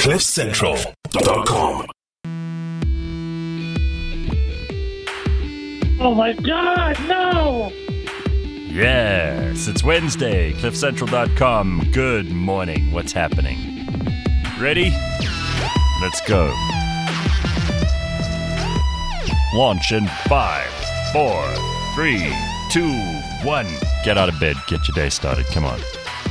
CliffCentral.com. Oh my God, no! Yes, it's Wednesday, CliffCentral.com. Good morning. What's happening? Ready? Let's go. Launch in 5, 4, 3, 2, 1. Get out of bed. Get your day started. Come on.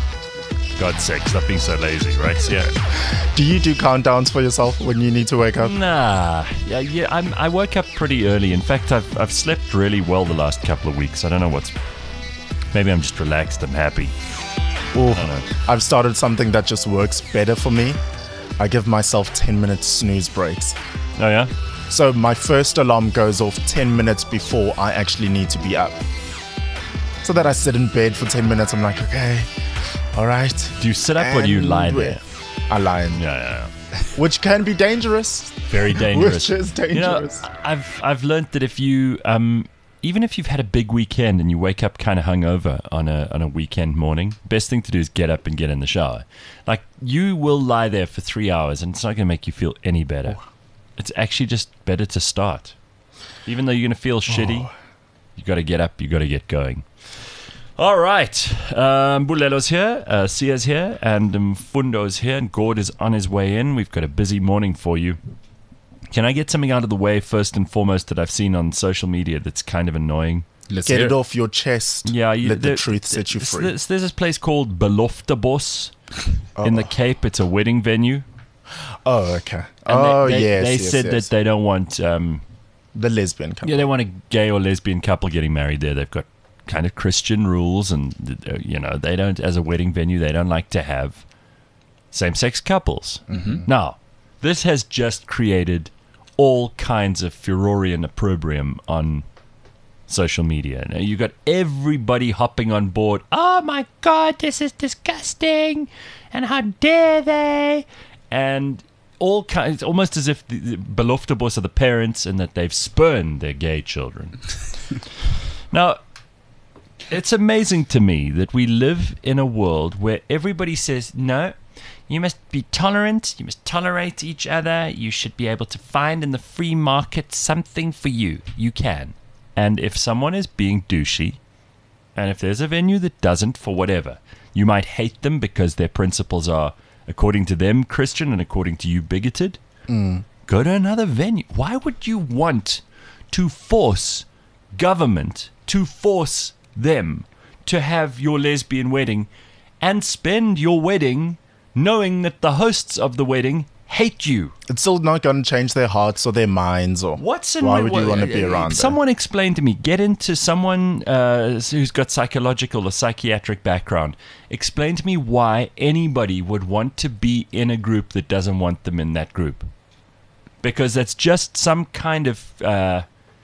God's sake, stop being so lazy, right, Sierra? Do you do countdowns for yourself when you need to wake up? Nah. Yeah. I woke up pretty early. In fact, I've slept really well the last couple of weeks. I don't know what's... Maybe I'm just relaxed. I'm happy. Ooh, I don't know. I've started something that just works better for me. I give myself 10-minute snooze breaks. Oh, yeah? So my first alarm goes off 10 minutes before I actually need to be up. So that I sit in bed for 10 minutes. I'm like, okay, all right. Do you sit up or do you lie And there? I lie in. Yeah. Which can be dangerous. Very dangerous. Which is dangerous. You know, I've learned that if you... even if you've had a big weekend and you wake up kind of hungover on a weekend morning, best thing to do is get up and get in the shower. Like, you will lie there for 3 hours and it's not going to make you feel any better. It's actually just better to start. Even though you're going to feel shitty, you got to get up, you got to get going. All right. Bulelo's here, Sia's here, and Mfundo's here, and Gord is on his way in. We've got a busy morning for you. Can I get something out of the way first and foremost that I've seen on social media that's kind of annoying? Get it off your chest. Yeah, Let the truth set you free. There's this place called Beloftebos in the Cape. It's a wedding venue. Oh, okay. And yes. They said that they don't want... the lesbian couple. Yeah, they want a gay or lesbian couple getting married there. They've got kind of Christian rules, and they don't, as a wedding venue, they don't like to have same-sex couples. Mm-hmm. Now, this has just created all kinds of furore and opprobrium on social media. Now, you got everybody hopping on board. Oh my God, this is disgusting, and how dare they? And all kinds, it's almost as if the Beloftebos are the parents and that they've spurned their gay children. Now, it's amazing to me that we live in a world where everybody says, no, you must be tolerant, you must tolerate each other, you should be able to find in the free market something for you. You can. And if someone is being douchey, and if there's a venue that doesn't, for whatever, you might hate them because their principles are, according to them, Christian, and according to you, bigoted. Go to another venue. Why would you want to force government to force them to have your lesbian wedding and spend your wedding knowing that the hosts of the wedding hate you? It's still not going to change their hearts or their minds. Or why would you want to be around them? Someone explain to me. Get into someone who's got psychological or psychiatric background. Explain to me why anybody would want to be in a group that doesn't want them in that group. Because that's just some kind of...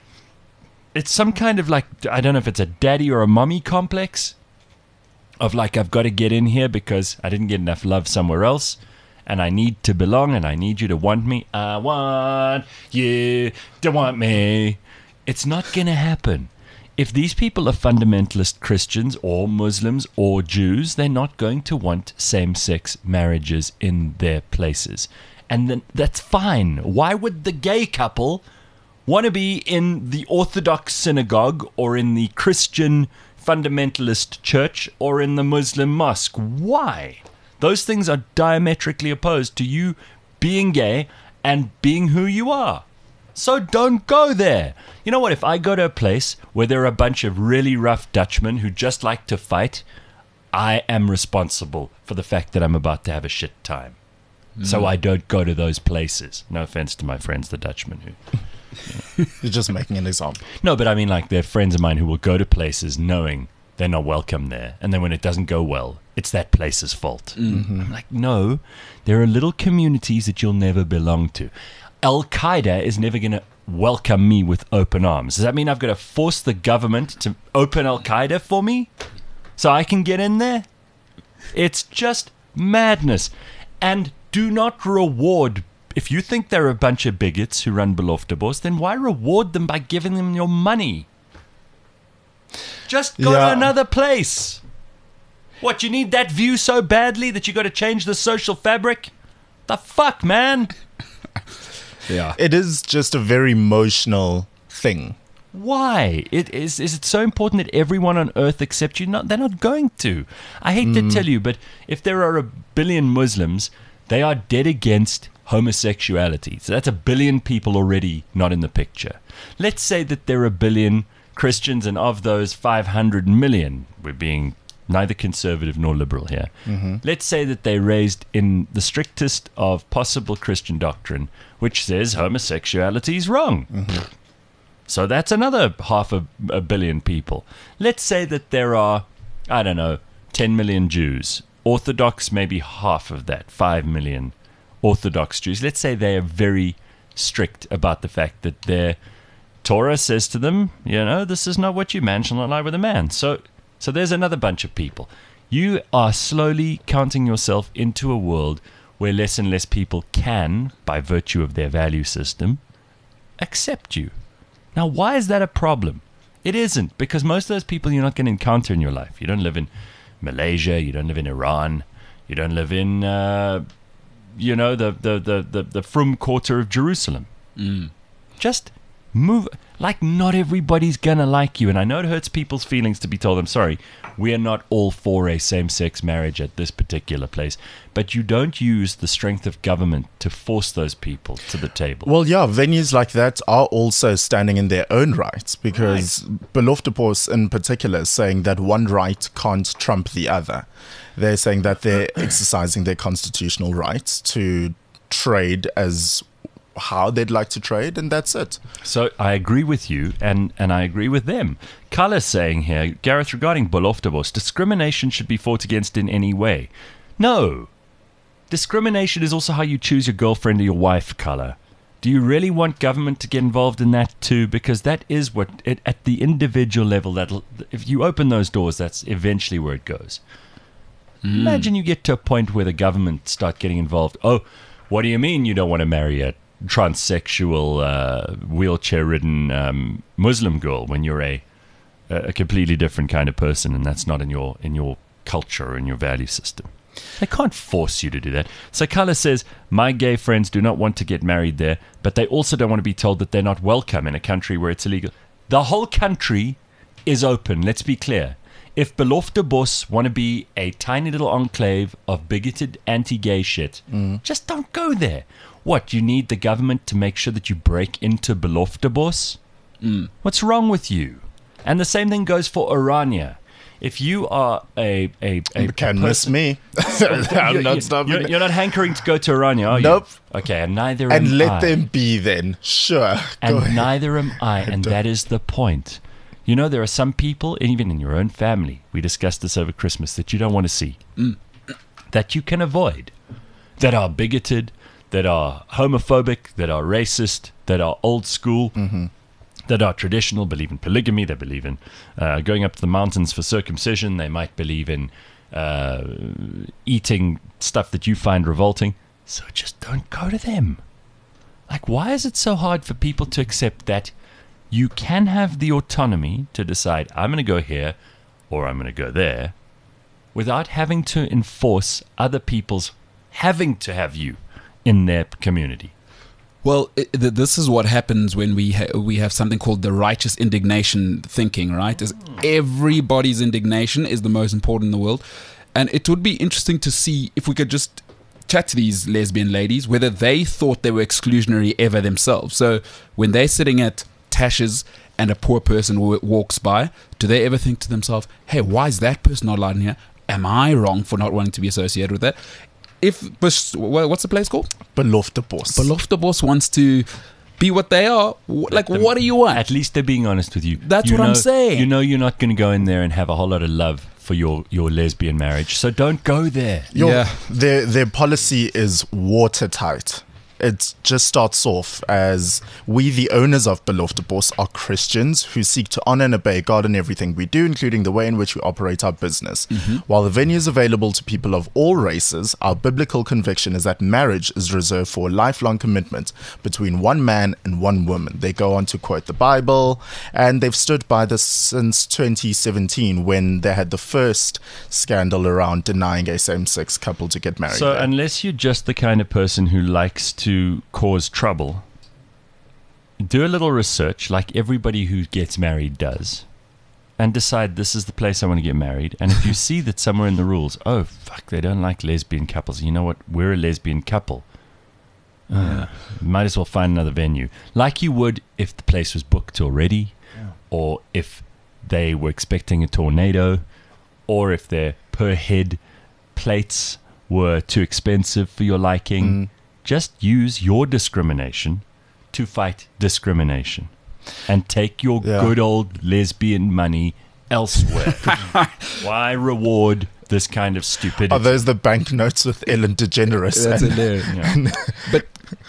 it's some kind of like, I don't know if it's a daddy or a mommy complex of like, I've got to get in here because I didn't get enough love somewhere else and I need to belong and I need you to want me. I want you to want me. It's not going to happen. If these people are fundamentalist Christians or Muslims or Jews, they're not going to want same-sex marriages in their places. And then that's fine. Why would the gay couple want to be in the Orthodox synagogue or in the Christian fundamentalist church or in the Muslim mosque? Why? Those things are diametrically opposed to you being gay and being who you are. So don't go there. You know what? If I go to a place where there are a bunch of really rough Dutchmen who just like to fight, I am responsible for the fact that I'm about to have a shit time. So I don't go to those places. No offense to my friends, the Dutchmen who... You're just making an example. No, but I mean, like, they're friends of mine who will go to places knowing they're not welcome there. And then when it doesn't go well, it's that place's fault. Mm-hmm. I'm like, no, there are little communities that you'll never belong to. Al-Qaeda is never going to welcome me with open arms. Does that mean I've got to force the government to open Al-Qaeda for me so I can get in there? It's just madness. And do not reward... If you think they're a bunch of bigots who run Beloftebos, then why reward them by giving them your money? Just go to another place. What, you need that view so badly that you got to change the social fabric? The fuck, man? Yeah. It is just a very emotional thing. Why? Is it so important that everyone on earth accept you? They're not going to. I hate to tell you, but if there are 1 billion Muslims, they are dead against homosexuality. So that's 1 billion people already not in the picture. Let's say that there are 1 billion Christians, and of those 500 million, we're being neither conservative nor liberal here. Let's say that they raised in the strictest of possible Christian doctrine, which says homosexuality is wrong. So that's another 500 million people. Let's say that there are, 10 million Jews. Orthodox, maybe half of that, 5 million Orthodox Jews. Let's say they are very strict about the fact that their Torah says to them, this is not what man shall not lie with a man. So there's another bunch of people. You are slowly counting yourself into a world where less and less people can, by virtue of their value system, accept you. Now, why is that a problem? It isn't, because most of those people you're not going to encounter in your life. You don't live in Malaysia. You don't live in Iran. You don't live in, the Frum Quarter of Jerusalem. Just move. Like, not everybody's going to like you. And I know it hurts people's feelings to be told, I'm sorry, we are not all for a same-sex marriage at this particular place. But you don't use the strength of government to force those people to the table. Well, yeah, venues like that are also standing in their own rights, because Beloftepos in particular is saying that one right can't trump the other. They're saying that they're exercising their constitutional rights to trade as how they'd like to trade, and that's it. So I agree with you, and I agree with them. Carla's saying here, Gareth, regarding Beloftepos, discrimination should be fought against in any way. No. Discrimination is also how you choose your girlfriend or your wife, Carla. Do you really want government to get involved in that too? Because that is what, at the individual level, if you open those doors, that's eventually where it goes. Imagine you get to a point where the government start getting involved. Oh, what do you mean you don't want to marry a transsexual, wheelchair-ridden Muslim girl when you're a completely different kind of person, and that's not in your culture or in your value system? They can't force you to do that. So Carla says, my gay friends do not want to get married there, but they also don't want to be told that they're not welcome in a country where it's illegal. The whole country is open, let's be clear. If Beloftepos want to be a tiny little enclave of bigoted anti-gay shit, just don't go there. What, you need the government to make sure that you break into Beloftepos? What's wrong with you? And the same thing goes for Orania. If you are a Can miss me. I'm not stopping. You're not hankering to go to Orania, are you? Nope. Okay, and neither am I. And let them be then. Sure. And Go ahead. neither am I, and that is the point. You know, there are some people, even in your own family, we discussed this over Christmas, that you don't want to see, that you can avoid, that are bigoted, that are homophobic, that are racist, that are old school, that are traditional, believe in polygamy, they believe in going up to the mountains for circumcision, they might believe in eating stuff that you find revolting. So just don't go to them. Like, why is it so hard for people to accept that you can have the autonomy to decide, I'm going to go here or I'm going to go there, without having to enforce other people's having to have you in their community? Well, this is what happens when we have something called the righteous indignation thinking, right? Is everybody's indignation is the most important in the world. And it would be interesting to see if we could just chat to these lesbian ladies, whether they thought they were exclusionary ever themselves. So when they're sitting at Tasha's and a poor person walks by, do they ever think to themselves, hey, why is that person not allowed in here? Am I wrong for not wanting to be associated with that? What's the place called? Beloftepos. Beloftepos wants to be what they are. Like, what do you want? At least they're being honest with you. That's what I'm saying. You know you're not going to go in there and have a whole lot of love for your lesbian marriage, so don't go there. Their policy is watertight. it just starts off as we, the owners of Belofte Bos, are Christians who seek to honor and obey God in everything we do, including the way in which we operate our business. While the venue is available to people of all races, our biblical conviction is that marriage is reserved for a lifelong commitment between one man and one woman. They go on to quote the Bible, and they've stood by this since 2017 when they had the first scandal around denying a same-sex couple to get married. So there. unless you're just the kind of person who likes to cause trouble, do a little research like everybody who gets married does, and decide this is the place I want to get married. And if you see that somewhere in the rules, oh, fuck, they don't like lesbian couples. You know what? We're a lesbian couple. Might as well find another venue. Like you would if the place was booked already, or if they were expecting a tornado, or if their per head plates were too expensive for your liking. Just use your discrimination to fight discrimination and take your good old lesbian money elsewhere. Why reward this kind of stupidity? Are those the banknotes with Ellen DeGeneres? That's hilarious. But,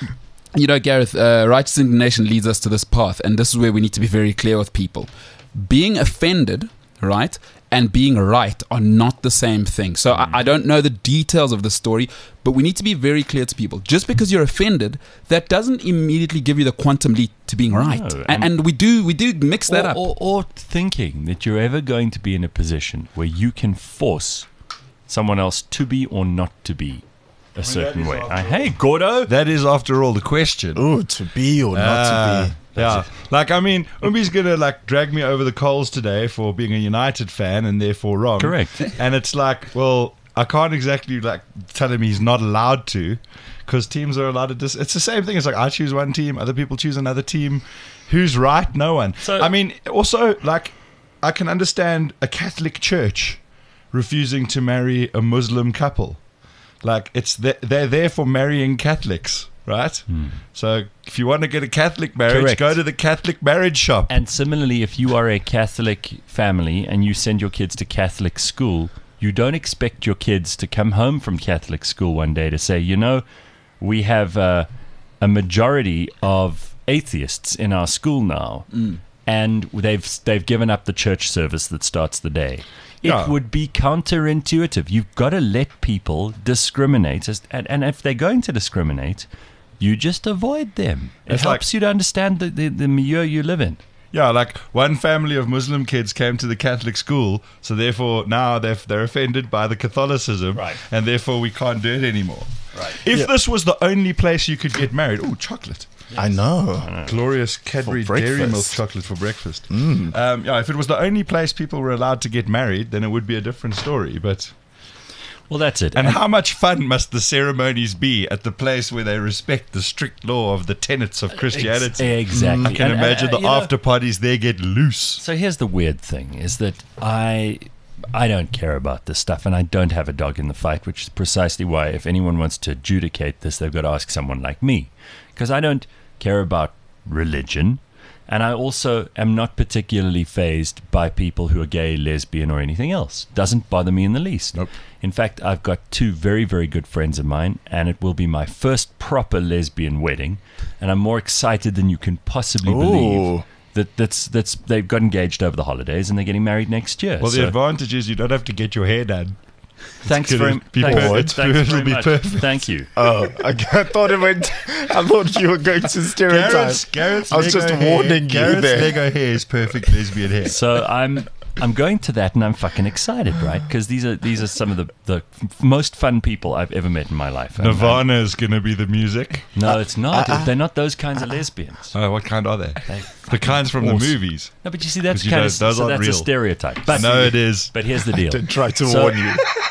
you know, Gareth, righteous indignation leads us to this path, and this is where we need to be very clear with people. Being offended, right, and being right are not the same thing. So I don't know the details of the story, but we need to be very clear to people. Just because you're offended, that doesn't immediately give you the quantum leap to being right. No, and we do mix that up. Or thinking that you're ever going to be in a position where you can force someone else to be or not to be a certain way. Hey, Gordo. That is, after all, the question. Ooh, to be or not to be. Yeah, like, I mean, Umbi's gonna like drag me over the coals today for being a United fan and therefore wrong. Correct. And it's like, well, I can't exactly like tell him he's not allowed to, because teams are allowed to. It's the same thing. It's like I choose one team, other people choose another team. Who's right? No one. So, I mean, also, like, I can understand a Catholic church refusing to marry a Muslim couple. Like, they're there for marrying Catholics. Right? So if you want to get a Catholic marriage, Correct. go to the Catholic marriage shop. And similarly, if you are a Catholic family and you send your kids to Catholic school, you don't expect your kids to come home from Catholic school one day to say, you know, we have a majority of atheists in our school now, and they've given up the church service that starts the day. It would be counterintuitive. You've got to let people discriminate, and if they're going to discriminate, you just avoid them. It It's helps you to understand the milieu you live in. Yeah, like one family of Muslim kids came to the Catholic school, so therefore now they're offended by the Catholicism, Right. and therefore we can't do it anymore. Right. If this was the only place you could get married, chocolate. I know. Glorious Cadbury For Dairy Milk breakfast. chocolate for breakfast. Yeah, if it was the only place people were allowed to get married, then it would be a different story. But Well, that's it. and how much fun must the ceremonies be at the place where they respect the strict law of the tenets of Christianity? Exactly. I can And, imagine the you know, after parties there get loose. So here's the weird thing, is that I don't care about this stuff, and I don't have a dog in the fight, which is precisely why if anyone wants to adjudicate this, they've got to ask someone like me. Because I don't care about religion, and I also am not particularly fazed by people who are gay, lesbian, or anything else. Doesn't bother me in the least. Nope. In fact, I've got two very, very good friends of mine, and it will be my first proper lesbian wedding, and I'm more excited than you can possibly believe. That's they've got engaged over the holidays and they're getting married next year. Well, the So, advantage is you don't have to get your hair done. thanks gonna very, be thanks, perfect. thanks It'll very be much. perfect. Thank you. Oh, I thought it went. I thought you were going to stereotype. Garrett's I was just Lego hair- warning you Garrett's there. Lego hair is perfect lesbian hair. So I'm going to that and I'm fucking excited, right? Because these are some of the most fun people I've ever met in my life. And- Nirvana is going to be the music. No, it's not. They're not those kinds of lesbians. Oh, what kind are they? The kinds from the movies. No, but you see, that's 'Cause you kind know, of those so aren't that's a real. stereotype. But No, it is. But here's the deal. Did try to So- warn you.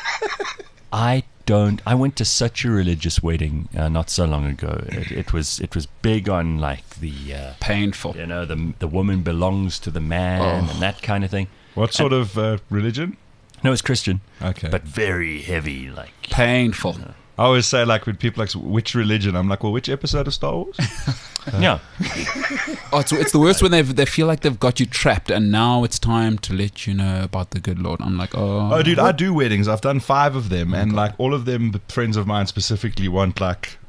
I went to such a religious wedding not so long ago. It was big on like the Painful. you know the woman belongs to the man and that kind of thing. What sort of religion? No, it's Christian, Okay. but very heavy. Like Painful. I always say, like, when people like, which religion? I'm like, well, which episode of Star Wars? yeah, Oh, it's the worst when they feel like they've got you trapped, and now it's time to let you know about the good Lord. I'm like, oh. Oh, dude, I do weddings. I've done 5 of them, and like all of them, the friends of mine specifically want like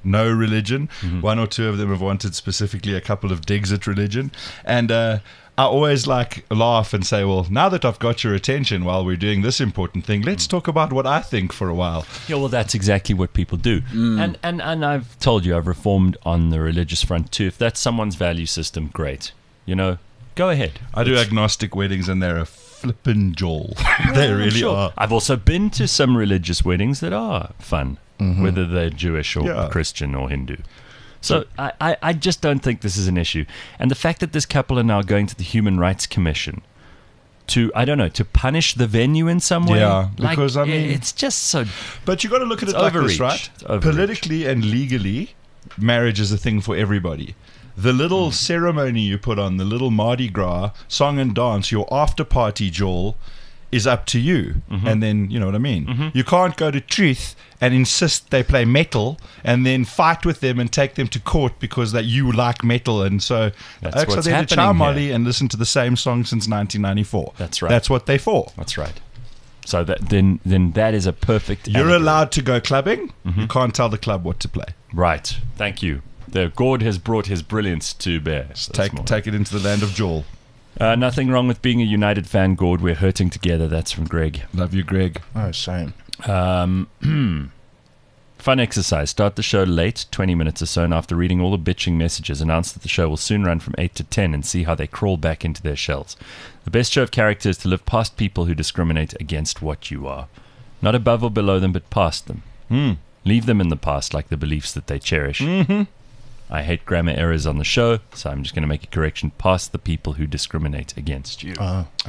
no religion. One or two of them have wanted specifically a couple of digs at religion. And I always laugh and say, well, now that I've got your attention while we're doing this important thing, let's talk about what I think for a while. Yeah, well, that's exactly what people do. And I've told you, I've reformed on the religious front too. If that's someone's value system, great. Go ahead. I do agnostic weddings, and they're a flippin' joel. They really are. I've also been to some religious weddings that are fun, whether they're Jewish or Christian or Hindu. So I just don't think this is an issue. And the fact that this couple are now going to the Human Rights Commission to punish the venue in some way. Yeah, because it's just so. But you got to look at it like this, right? Politically and legally, marriage is a thing for everybody. The little ceremony you put on, the little Mardi Gras song and dance, your after party, Joel, is up to you. And then, you know what I mean? You can't go to Truth and insist they play metal and then fight with them and take them to court because that you like metal. And so That's what's they're to chow happening Molly here. and listen to the same song since 1994. That's right. That's what they're for. That's right. So then that is a perfect. You're allegory. allowed to go clubbing. You can't tell the club what to play. Right. Thank you. The God has brought his brilliance to bear. Take it into the land of Joel. Nothing wrong with being a United fan, Gord. We're hurting together. That's from Greg. Love you, Greg. Oh, shame. Fun exercise. Start the show late, 20 minutes or so, and after reading all the bitching messages, announce that the show will soon run from 8 to 10 and see how they crawl back into their shells. The best show of character is to live past people who discriminate against what you are. Not above or below them, but past them. Leave them in the past like the beliefs that they cherish. I hate grammar errors on the show, so I'm just going to make a correction past the people who discriminate against you.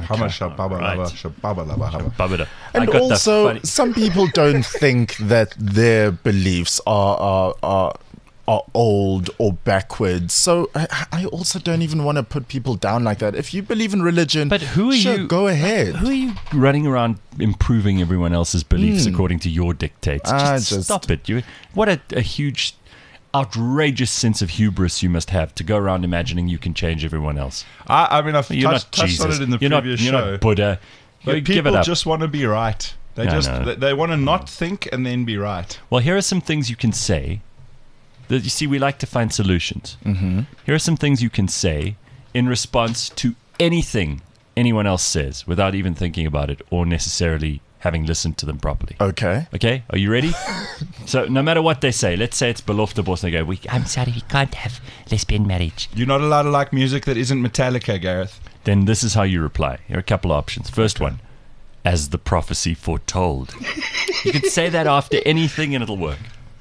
Babada. I And got that also, funny- some people don't think that their beliefs are old or backwards. So I also don't even want to put people down like that. If you believe in religion, But who are sure, you? go ahead. Who are you running around improving everyone else's beliefs according to your dictates? Just stop it. What a huge, outrageous sense of hubris you must have to go around imagining you can change everyone else. I mean, I've You're touched not Jesus. on it in the you're previous not, show. You're not Buddha. But Give it people up. just want to be right. They want to not think and then be right. Well, here are some things you can say. You see, we like to find solutions. Here are some things you can say in response to anything anyone else says without even thinking about it or necessarily having listened to them properly. Okay. Okay, are you ready? So no matter what they say, let's say it's belofte bos and they go, I'm sorry, we can't have lesbian marriage. You're not allowed to like music that isn't Metallica, Gareth. Then this is how you reply. Here are a couple of options. First one, as the prophecy foretold. You can say that after anything and it'll work.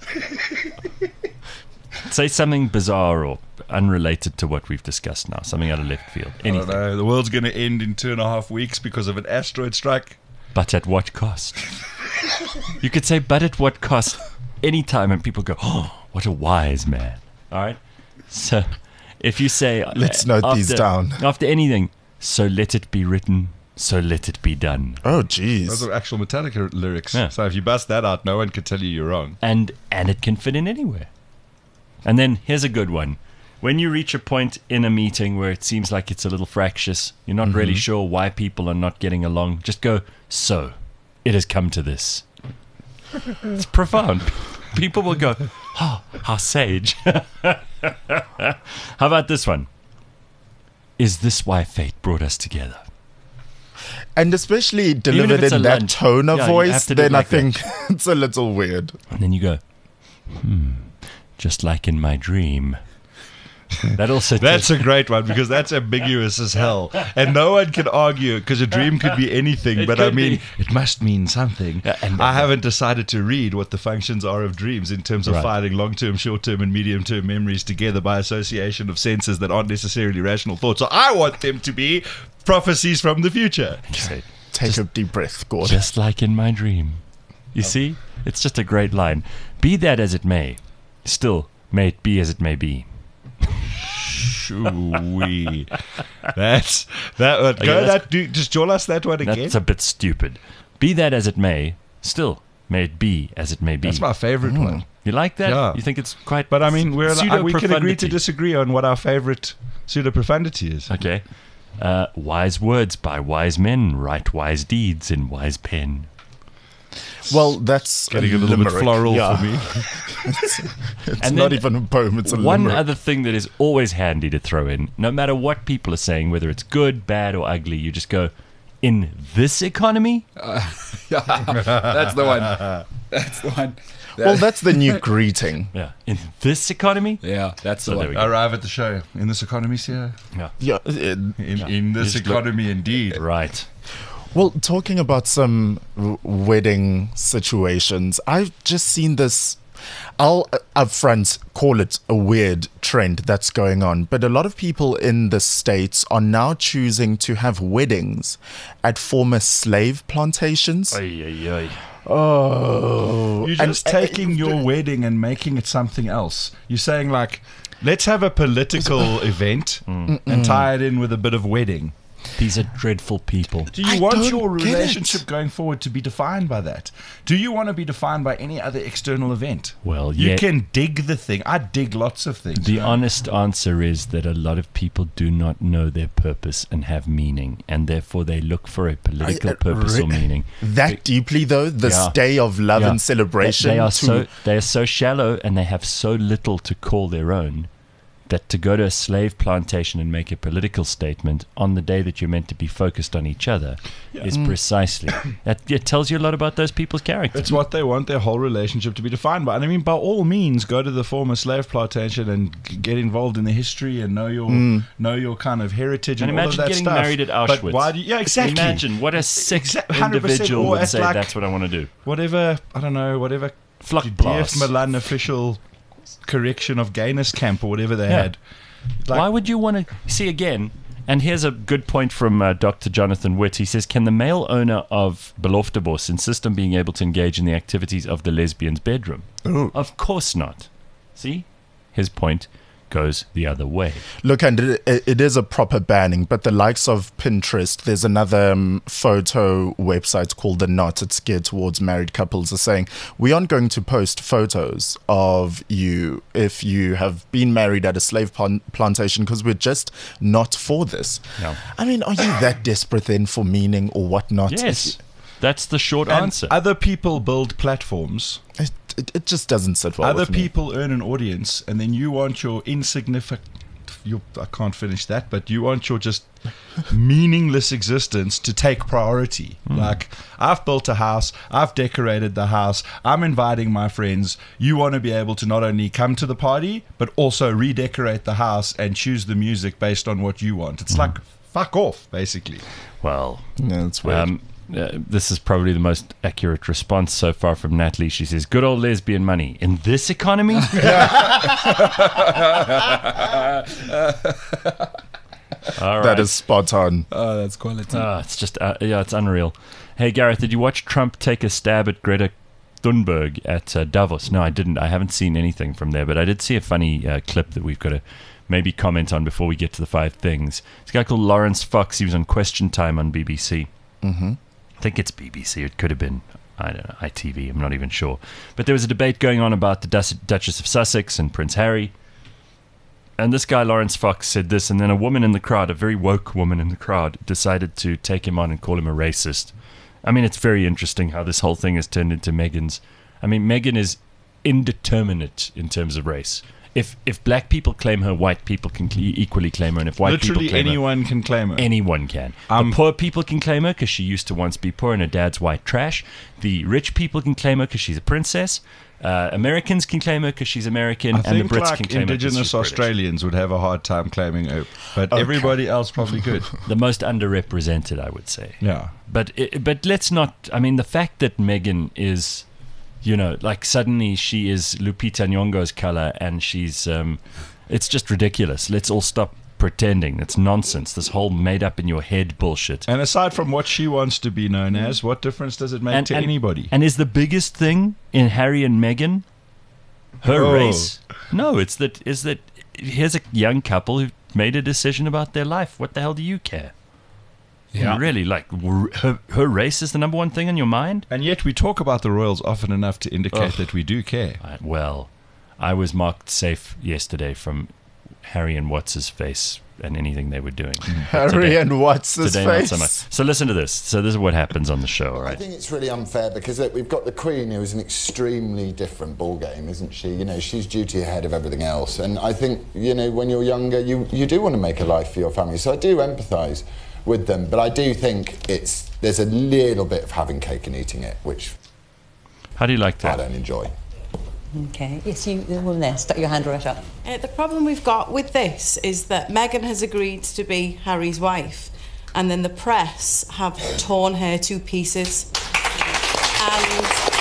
Say something bizarre or unrelated to what we've discussed now. Something out of left field. I don't Anything. know. The world's going to end in 2.5 weeks because of an asteroid strike. But at what cost? You could say, but at what cost? Anytime, and people go, oh, what a wise man. All right? So if you say... Let's note these down. After anything, so let it be written, so let it be done. Oh, Those jeez. are actual Metallica lyrics. Yeah. So if you bust that out, no one could tell you you're wrong. And it can fit in anywhere. And then here's a good one. When you reach a point in a meeting where it seems like it's a little fractious, you're not really sure why people are not getting along, just go, so, it has come to this. It's profound. People will go, oh, how sage. How about this one? Is this why fate brought us together? And especially delivered it's in a that lunch. tone of Yeah, you have voice, to do it then like I think it's a little weird. And then you go, just like in my dream. That also That's a great one because that's ambiguous as hell. And no one can argue because a dream could be anything. It But I could mean, be. it must mean something. Yeah, and- I haven't decided to read what the functions are of dreams in terms of Right. filing long-term, short-term, and medium-term memories together by association of senses that aren't necessarily rational thoughts. So I want them to be prophecies from the future. Say, Take a deep breath, Gordon. just like in my dream. You see? It's just a great line. Be that as it may, still, may it be as it may be. Shoo-wee. That's that one. Okay, Go that's- that. Just join us that one again. That's a bit stupid. Be that as it may, still, may it be as it may be. That's my favorite one. You like that? Yeah. You think it's quite... But I mean, we can agree to pseudo-profundity. disagree on what our favorite pseudo-profundity is. Okay. Wise words by wise men write wise deeds in wise pen. Well, that's Getting a little bit limerick. floral Yeah. for me. It's And not then even a poem, it's a One limerick. other thing that is always handy to throw in, no matter what people are saying, whether it's good, bad, or ugly, you just go, in this economy? That's the one. That's the one. Well, that's the new greeting. Yeah. In this economy? Yeah, that's the So there one. we go. Arrive at the show in this economy, sir. Yeah. Yeah. In this Just look- economy, indeed. Right. Well, talking about some wedding situations, I've just seen this. I'll upfront call it a weird trend that's going on, but a lot of people in the States are now choosing to have weddings at former slave plantations. Ay, ay, ay. Oh, You're just taking your wedding and making it something else. You're saying, like, let's have a political event and tie it in with a bit of wedding. These are dreadful people. Do you I want don't your get it. relationship going forward to be defined by that? Do you want to be defined by any other external event? Well, You yeah. can dig the thing. I dig lots of things. The honest answer is that a lot of people do not know their purpose and have meaning, and therefore they look for a political purpose or meaning. that deeply though. This Yeah. day of love Yeah. and celebration. They are to- so shallow, and they have so little to call their own, that to go to a slave plantation and make a political statement on the day that you're meant to be focused on each other is precisely that. It tells you a lot about those people's character. It's what they want their whole relationship to be defined by. And I mean, by all means, go to the former slave plantation and get involved in the history and know your kind of heritage and, And all of imagine that getting stuff. married at Auschwitz. But why do you, yeah, exactly. Imagine what a sick 100%, individual or would at say, like- that's what I want to do. Whatever, I don't know, whatever Flak DF Milan official correction of gayness camp or whatever they Yeah. had. Like, Why would you want to see again? And here's a good point from Dr. Jonathan Witt. He says, can the male owner of Beloftebos insist on being able to engage in the activities of the lesbian's bedroom? Ooh. Of course not. See? His point goes the other way. Look, and it is a proper banning, but the likes of Pinterest, there's another photo website called The Knot. It's geared towards married couples, are saying, we aren't going to post photos of you if you have been married at a slave plantation because we're just not for this. No. I mean, are you that desperate then for meaning or whatnot? Yes. That's the short and answer. other people build platforms. It just doesn't sit well Other with me. people earn an audience, and then you want your insignificant. I can't finish that, but you want your just meaningless existence to take priority. Like, I've built a house, I've decorated the house, I'm inviting my friends. You want to be able to not only come to the party, but also redecorate the house and choose the music based on what you want. It's like, fuck off, basically. Well, Yeah, it's weird. this is probably the most accurate response so far from Natalie. She says, good old lesbian money. In this economy? All right. That is spot on. Oh, that's quality. It's just, it's unreal. Hey, Gareth, did you watch Trump take a stab at Greta Thunberg at Davos? No, I didn't. I haven't seen anything from there, but I did see a funny clip that we've got to maybe comment on before we get to the 5 things. This guy called Lawrence Fox, he was on Question Time on BBC. Mm-hmm. I think it's BBC. It could have been, I don't know, ITV. I'm not even sure. But there was a debate going on about the Duchess of Sussex and Prince Harry. And this guy, Lawrence Fox, said this, and then a woman in the crowd, a very woke woman in the crowd, decided to take him on and call him a racist. I mean, it's very interesting how this whole thing has turned into Meghan's. I mean, Meghan is indeterminate in terms of race. If black people claim her, white people can equally claim her, and if white Literally people claim her, anyone can claim her. anyone can. The poor people can claim her because she used to once be poor and her dad's white trash. The rich people can claim her because she's a princess. Americans can claim her because she's American, I and the think Brits like can claim her 'cause indigenous she's British. Australians would have a hard time claiming her, but everybody else probably could. The most underrepresented, I would say. Yeah. But let's not. I mean, the fact that Meghan is, like suddenly she is Lupita Nyong'o's color, and she's, it's just ridiculous. Let's all stop pretending. It's nonsense. This whole made up in your head bullshit. And aside from what she wants to be known as, what difference does it make to anybody? And is the biggest thing in Harry and Meghan her Oh. race? No, is that here's a young couple who made a decision about their life. What the hell do you care? Yeah. Really, like her race is the number one thing on your mind? And yet we talk about the royals often enough to indicate that we do care. Well, I was marked safe yesterday from Harry and What's-His-Face and anything they were doing. Harry and What's-His-Face. Today, not so much. So listen to this. So this is what happens on the show, all I right? think it's really unfair because look, we've got the Queen, who is an extremely different ball game, isn't she? You know, she's duty ahead of everything else. And I think, you know, when you're younger, you do want to make a life for your family. So I do empathise with them. But I do think there's a little bit of having cake and eating it, which How do you like I that? don't enjoy. Okay. Yes, you, the woman there, stuck your hand right up. The problem we've got with this is that Meghan has agreed to be Harry's wife, and then the press have torn her to pieces. And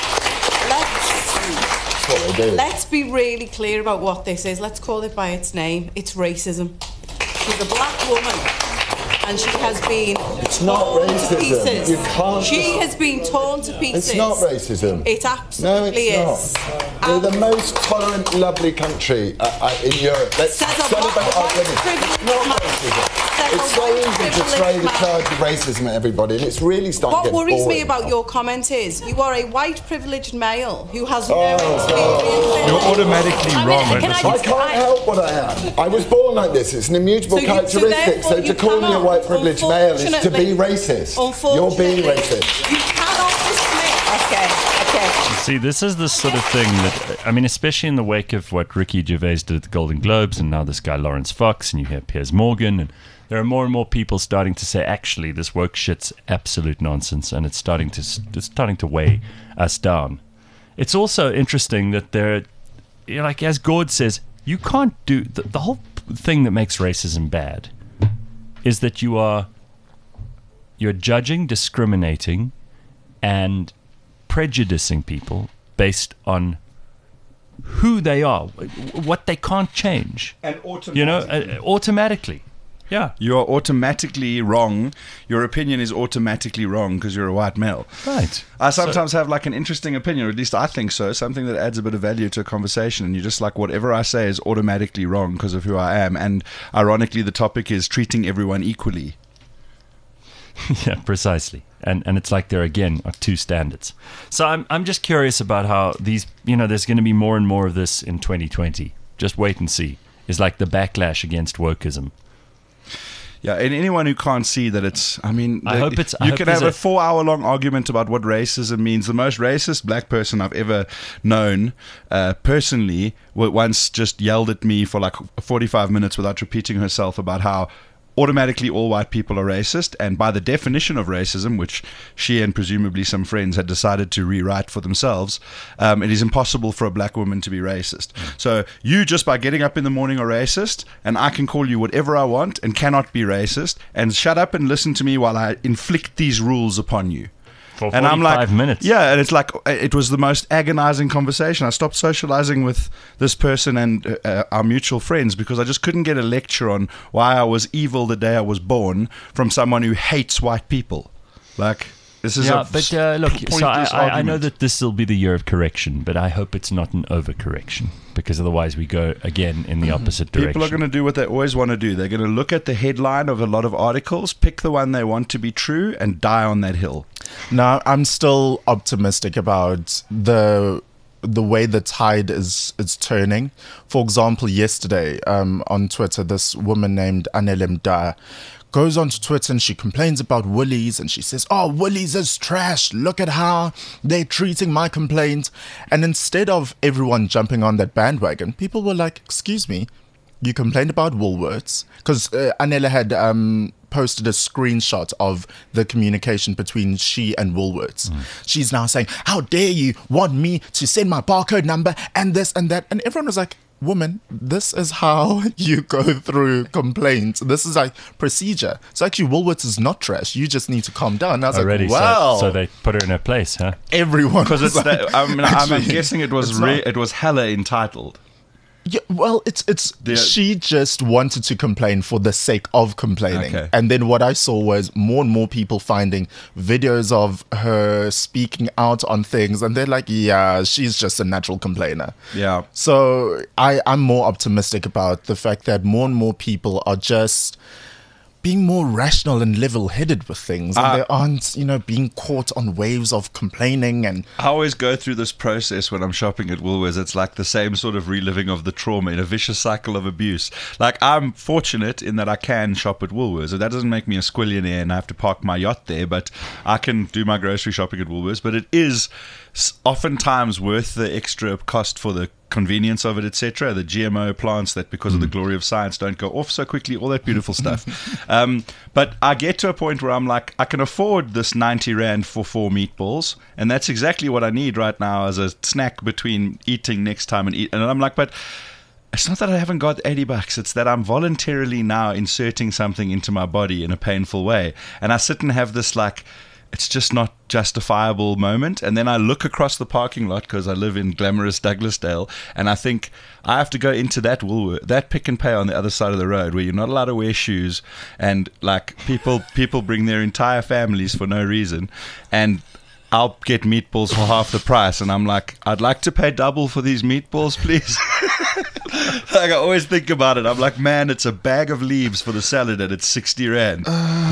That's what they do. let's be really clear about what this is. Let's call it by its name. It's racism. She's a black woman, and she has been not torn to racism. pieces. You can't She just- has been torn to pieces. It's not racism. It No, absolutely it's is. not. We're the most tolerant, lovely country in Europe. Let's Says a celebrate white our women. privileged It's not man. racism. Says a It's so white easy to privileged throw the man. charge of racism at everybody, and it's really starting to What get worries me boring. about your comment is you are a white privileged male who has no Oh, experience. You're automatically I mean, wrong. can I I just- can't help what I am. I was born like this. It's an immutable characteristic. So to call me a white privileged male is to be racist. You're being racist. You cannot dismiss. Okay. See, this is the sort of thing that, I mean, especially in the wake of what Ricky Gervais did at the Golden Globes, and now this guy Lawrence Fox, and you hear Piers Morgan, and there are more and more people starting to say, actually, this woke shit's absolute nonsense, and it's starting to weigh us down. It's also interesting that like as Gord says, you can't do the whole thing that makes racism bad is that you're judging, discriminating, and prejudicing people based on who they are, what they can't change. And Automatically. Yeah. You are automatically wrong. Your opinion is automatically wrong because you're a white male. Right. I sometimes have like an interesting opinion, or at least I think so, something that adds a bit of value to a conversation, and you're just like, whatever I say is automatically wrong because of who I am. And ironically, the topic is treating everyone equally. Yeah, precisely. And it's like there again are two standards. So I'm just curious about how these, there's going to be more and more of this in 2020. Just wait and see. It's like the backlash against wokeism. Yeah, and anyone who can't see that it's, I mean, I hope it's- I you hope can there's have a a- 4-hour-long argument about what racism means. The most racist black person I've ever known, personally, once just yelled at me for like 45 minutes without repeating herself about how automatically all white people are racist, and by the definition of racism, which she and presumably some friends had decided to rewrite for themselves, it is impossible for a black woman to be racist. So you, just by getting up in the morning, are racist, and I can call you whatever I want and cannot be racist, and shut up and listen to me while I inflict these rules upon you. For And I'm like, 45 minutes. yeah, and it's like, it was the most agonizing conversation. I stopped socializing with this person and our mutual friends because I just couldn't get a lecture on why I was evil the day I was born from someone who hates white people. Like, this is Yeah, a but look, so pointless I know argument. that this will be the year of correction, but I hope it's not an overcorrection, because otherwise we go again in the opposite direction. People are going to do what they always want to do. They're going to look at the headline of a lot of articles, pick the one they want to be true, and die on that hill. No, I'm still optimistic about the way the tide is turning. For example, yesterday on Twitter, this woman named Anelem Da goes onto Twitter and she complains about Woolies, and she says, "Oh, Woolies is trash. Look at how they're treating my complaint." And instead of everyone jumping on that bandwagon, people were like, "Excuse me, you complained about Woolworths?" Because Anela had posted a screenshot of the communication between she and Woolworths. She's now saying, "How dare you want me to send my barcode number and this and that?" And everyone was like, "Woman, this is how you go through complaints. This is like procedure. So actually, Woolworths is not trash. You just need to calm down." And I was already. like, "Wow." So they put her in her place, huh? Everyone Because was it's like, that, I'm actually, guessing it was it's not. it was hella entitled. Yeah, well, she just wanted to complain for the sake of complaining. Okay. And then what I saw was more and more people finding videos of her speaking out on things, and they're like, yeah, she's just a natural complainer. Yeah. So I'm more optimistic about the fact that more and more people are just being more rational and level-headed with things, and they aren't, being caught on waves of complaining. And I always go through this process when I'm shopping at Woolworths. It's like the same sort of reliving of the trauma in a vicious cycle of abuse. Like, I'm fortunate in that I can shop at Woolworths. So that doesn't make me a squillionaire and I have to park my yacht there, but I can do my grocery shopping at Woolworths. But it is oftentimes worth the extra cost for the convenience of it, etc. The GMO plants that, because of the glory of science, don't go off so quickly, all that beautiful stuff. But I get to a point where I'm like, I can afford this 90 Rand for 4 meatballs, and that's exactly what I need right now as a snack between eating next time and eat. And I'm like, but it's not that I haven't got $80, it's that I'm voluntarily now inserting something into my body in a painful way. And I sit and have this like, it's just not justifiable moment. And then I look across the parking lot because I live in glamorous Douglasdale, and I think I have to go into that Woolworth, that Pick and Pay on the other side of the road where you're not allowed to wear shoes, and like people bring their entire families for no reason, and I'll get meatballs for half the price, and I'm like, I'd like to pay double for these meatballs, please. Like, I always think about it. I'm like, man, it's a bag of leaves for the salad and it's 60 Rand.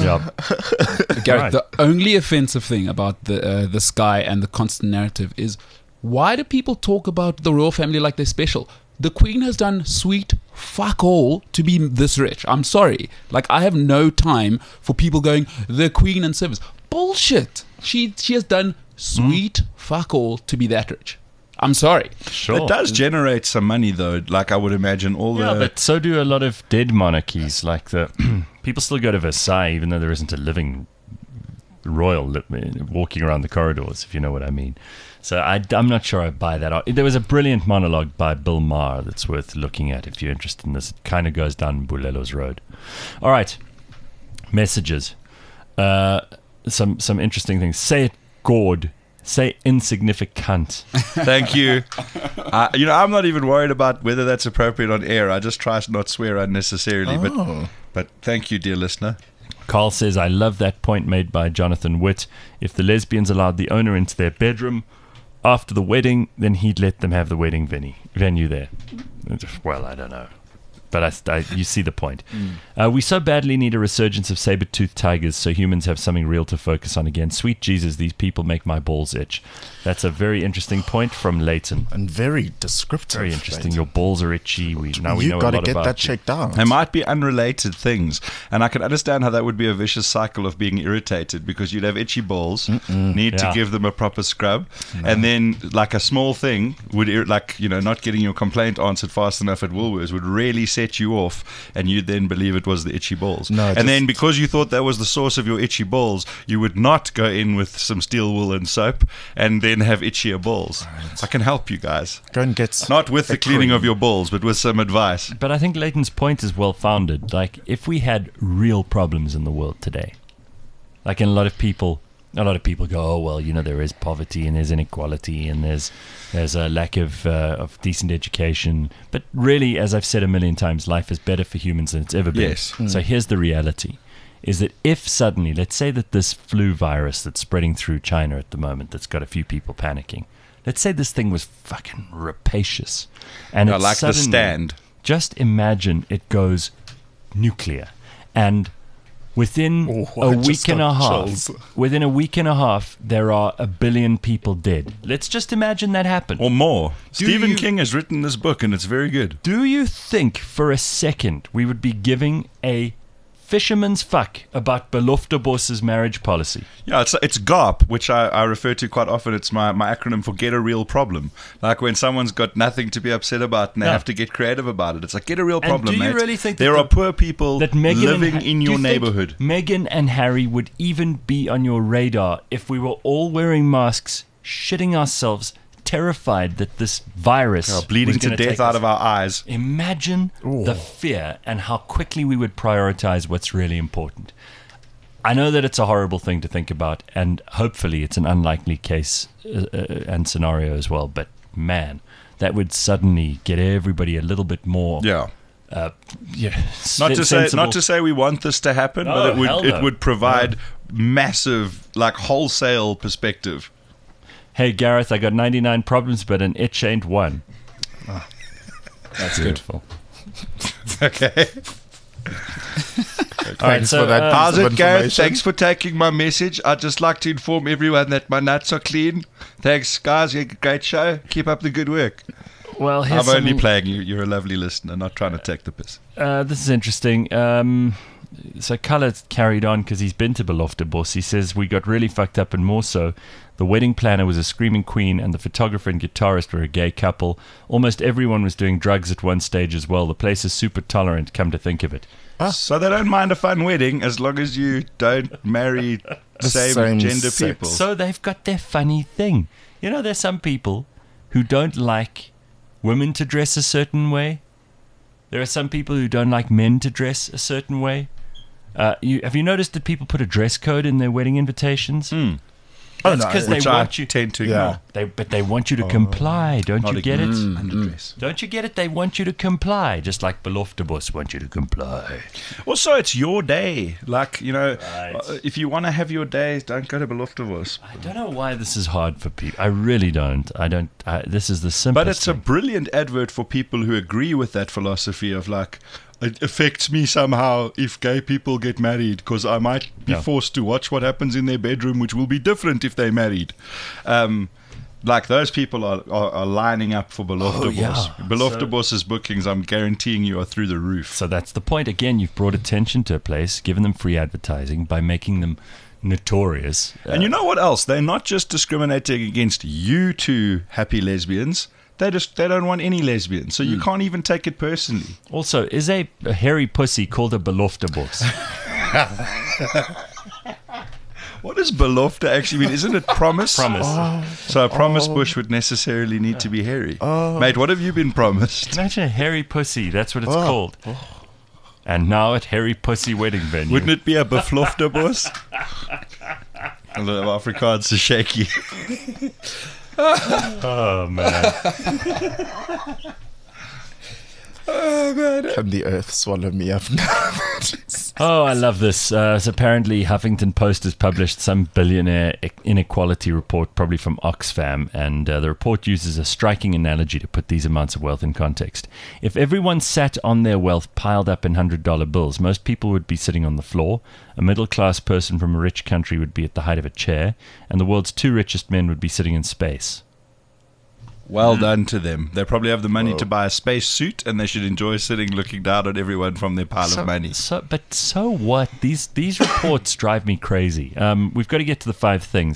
Gareth, the only offensive thing about this guy and the constant narrative is, why do people talk about the royal family like they're special? The Queen has done sweet fuck all to be this rich. I'm sorry. Like, I have no time for people going, the Queen and service. Bullshit. She has done sweet fuck all to be that rich. I'm sorry. Sure. It does generate some money, though. Like, I would imagine but so do a lot of dead monarchies. Like, the people still go to Versailles, even though there isn't a living royal walking around the corridors, if you know what I mean. So I'm not sure I buy that. There was a brilliant monologue by Bill Maher that's worth looking at if you're interested in this. It kind of goes down Bulelo's road. All right. Messages. Some interesting things. Say it, God. Say insignificant. Thank you. I'm not even worried about whether that's appropriate on air. I just try to not swear unnecessarily. But thank you, dear listener. Carl says, I love that point made by Jonathan Witt. If the lesbians allowed the owner into their bedroom after the wedding, then he'd let them have the wedding venue there. Well, I don't know. But you see the point. We so badly need a resurgence of saber-toothed tigers so humans have something real to focus on again. Sweet Jesus, these people make my balls itch. That's a very interesting point from Leighton. And very descriptive. Very interesting. Leighton. Your balls are itchy. We know a lot about you. You've got to get that checked out. They might be unrelated things. And I can understand how that would be a vicious cycle of being irritated, because you'd have itchy balls, need to give them a proper scrub. And then, like, a small thing would, not getting your complaint answered fast enough at Woolworths would really set you off, and you'd then believe it was the itchy balls. Then because you thought that was the source of your itchy balls, you would not go in with some steel wool and soap and then have itchier balls. Right. I can help you guys. Go and get not with the cleaning of your balls, but with some advice. But I think Leighton's point is well founded. Like, if we had real problems in the world today, like, in a lot of people go, oh, well, there is poverty and there's inequality and there's a lack of decent education. But really, as I've said a million times, life is better for humans than it's ever been. Yes. So here's the reality, is that if suddenly, let's say that this flu virus that's spreading through China at the moment, that's got a few people panicking, let's say this thing was fucking rapacious. And I like the Stand. Just imagine it goes nuclear. And within a week and a half, there are 1 billion people dead. Let's just imagine that happened. Or more. Stephen King has written this book, and it's very good. Do you think for a second we would be giving a fisherman's fuck about Beloftebos's marriage policy? Yeah, it's GARP, which I refer to quite often. It's my acronym for Get a Real Problem. Like, when someone's got nothing to be upset about and they have to get creative about it. It's like, get a real problem, mate. Do you really think there are poor people living in your neighborhood? Meghan and Harry would even be on your radar if we were all wearing masks, shitting ourselves, terrified that this virus bleeding to death out of our eyes. Imagine the fear and how quickly we would prioritize what's really important. I know that it's a horrible thing to think about, and hopefully it's an unlikely case and scenario as well, but man, that would suddenly get everybody a little bit more not to say we want this to happen, but it would provide massive, like, wholesale perspective. Hey, Gareth, I got 99 problems, but an itch ain't one. That's beautiful. Okay. Thanks so, for that piece How's of it going? information. Thanks for taking my message. I'd just like to inform everyone that my nuts are clean. Thanks, guys. You had a great show. Keep up the good work. Well, here's I'm only something- playing you. You're a lovely listener, not trying to take the piss. This is interesting. So Khaled carried on because he's been to Beloftebos. He says, we got really fucked up, and more so, the wedding planner was a screaming queen and the photographer and guitarist were a gay couple. Almost everyone was doing drugs at one stage as well. The place is super tolerant, come to think of it. So they don't mind a fun wedding as long as you don't marry same gender sex. people. So they've got their funny thing. You know, there's some people who don't like women to dress a certain way. There are some people who don't like men to dress a certain way. Have you noticed that people put a dress code in their wedding invitations? That's because they Which I want you. tend to Yeah. ignore. But they want you to comply. Don't Not you get it? Underdress. Don't you get it? They want you to comply, just like Beloftebos want you to comply. Also, it's your day. Like, Right. if you want to have your day, don't go to Beloftebos. I don't know why this is hard for people. I really don't. This is the simplest But it's a thing. brilliant advert for people who agree with that philosophy of like, it affects me somehow if gay people get married because I might be Yeah. forced to watch what happens in their bedroom, which will be different if they're married. Like those people are lining up for Beloftebos. Oh, yeah. Beloftebos's bookings, I'm guaranteeing you, are through the roof. So that's the point. Again, you've brought attention to a place, given them free advertising by making them notorious. And you know what else? They're not just discriminating against you two happy lesbians. They don't want any lesbians. So you can't even take it personally. Also, is a hairy pussy called a Beloftebos? What does belofte actually mean? Isn't it promise? Promise. So a promise bush would necessarily need to be hairy. Mate, what have you been promised? Imagine a hairy pussy. That's what it's called. And now at Hairy Pussy Wedding Venue. Wouldn't it be a beflofte bos? A little Afrikaans is shaky. Oh, man. Can the earth swallow me up now? Oh, I love this. So apparently Huffington Post has published some billionaire inequality report, probably from Oxfam, and the report uses a striking analogy to put these amounts of wealth in context. If everyone sat on their wealth piled up in $100 bills, most people would be sitting on the floor, a middle-class person from a rich country would be at the height of a chair, and the world's two richest men would be sitting in space. Well done to them. They probably have the money to buy a space suit, and they should enjoy sitting looking down at everyone from their pile of money. But so what? These reports drive me crazy. We've got to get to the 5 things.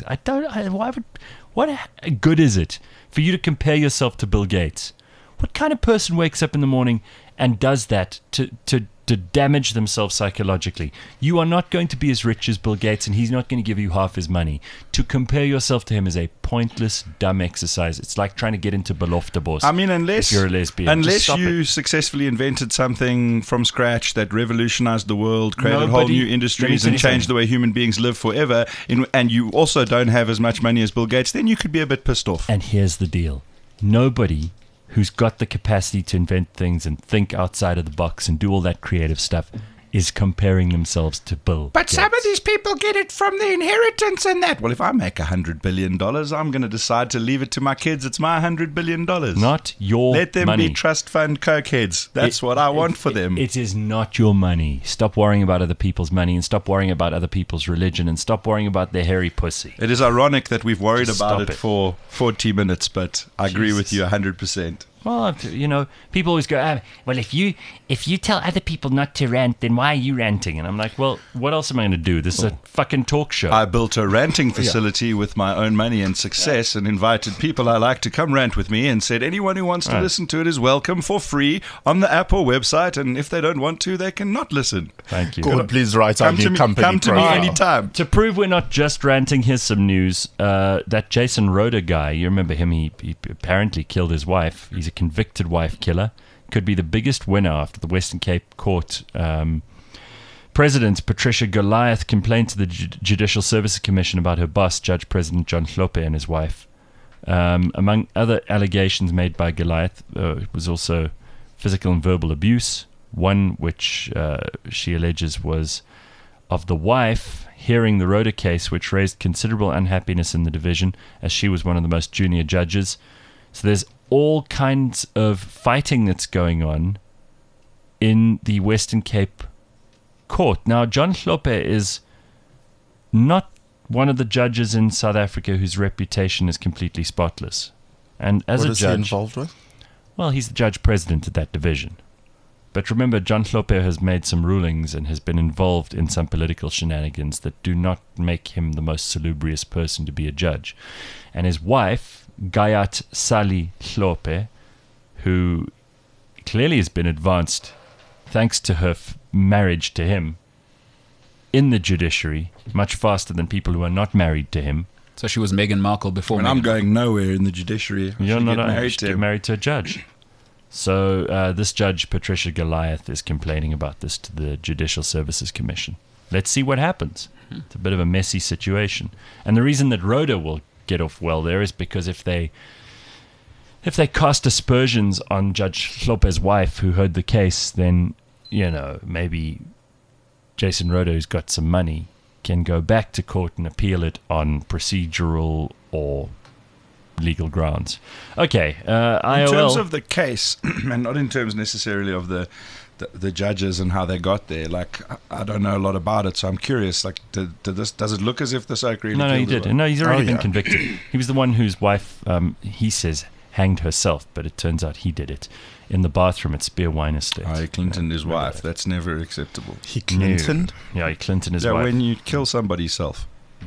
What good is it for you to compare yourself to Bill Gates? What kind of person wakes up in the morning and does that to damage themselves psychologically? You are not going to be as rich as Bill Gates, and he's not going to give you half his money. To compare yourself to him is a pointless, dumb exercise. It's like trying to get into Beloftebos. I mean, unless if you're a lesbian, unless Just stop you it. successfully invented something from scratch that revolutionized the world, created whole Nobody- new industries, let me and tell you changed the way human beings live forever, and you also don't have as much money as Bill Gates, then you could be a bit pissed off. And here's the deal. Nobody who's got the capacity to invent things and think outside of the box and do all that creative stuff is comparing themselves to Bill But Gates. some of these people get it from the inheritance and that. Well, if I make $100 billion, I'm going to decide to leave it to my kids. It's my $100 billion. Not your Let them money. be trust fund cokeheads. That's what I want for them. It is not your money. Stop worrying about other people's money and stop worrying about other people's religion and stop worrying about their hairy pussy. It is ironic that we've worried Just about stop it it. for 40 minutes, but I agree with you 100%. Well, people always go, well, if you tell other people not to rant, then why are you ranting? And I'm like, well, what else am I going to do? This is a fucking talk show. I built a ranting facility with my own money and success and invited people I like to come rant with me and said anyone who wants to listen to it is welcome for free on the app or website, and if they don't want to, they can not listen. Thank you. God, please write our new company Come to me profile. anytime. To prove we're not just ranting, here's some news. That Jason Roeder guy, you remember him, he apparently killed his wife. He's a convicted wife killer. Could be the biggest winner after the Western Cape Court. President Patricia Goliath complained to the Judicial Services Commission about her boss, Judge President John Hlophe, and his wife. Among other allegations made by Goliath was also physical and verbal abuse, one which she alleges was of the wife hearing the Roeder case, which raised considerable unhappiness in the division, as she was one of the most junior judges. So there's all kinds of fighting that's going on in the Western Cape court. Now, John Hlophe is not one of the judges in South Africa whose reputation is completely spotless. And as What a is he judge, involved with? well, he's the judge president of that division. But remember, John Hlophe has made some rulings and has been involved in some political shenanigans that do not make him the most salubrious person to be a judge. And his wife, Gayat Sali Hlophe, who clearly has been advanced thanks to her marriage to him in the judiciary much faster than people who are not married to him. So she was Meghan Markle before. When Meghan. I'm going nowhere in the judiciary, I You're should not get married should to get him. married to a judge. So this judge, Patricia Goliath, is complaining about this to the Judicial Services Commission. Let's see what happens. It's a bit of a messy situation. And the reason that Rhoda will get off well there is because if they cast aspersions on Judge Hlophe's wife who heard the case, then, you know, maybe Jason Rhoda, who's got some money, can go back to court and appeal it on procedural or legal grounds. Okay, IOL. In terms of the case, and not in terms necessarily of the judges and how they got there, like, I don't know a lot about it, so I'm curious, like, does it look as if the Soak really No, he killed his did. wife? No, he's already Oh, been yeah. convicted. He was the one whose wife, he says, hanged herself, but it turns out he did it in the bathroom at Spear Wine Estate. Hillary Clinton, his wife. That's never acceptable. He Clinton? Yeah, he Clinton his Yeah, wife. when you kill somebody yourself.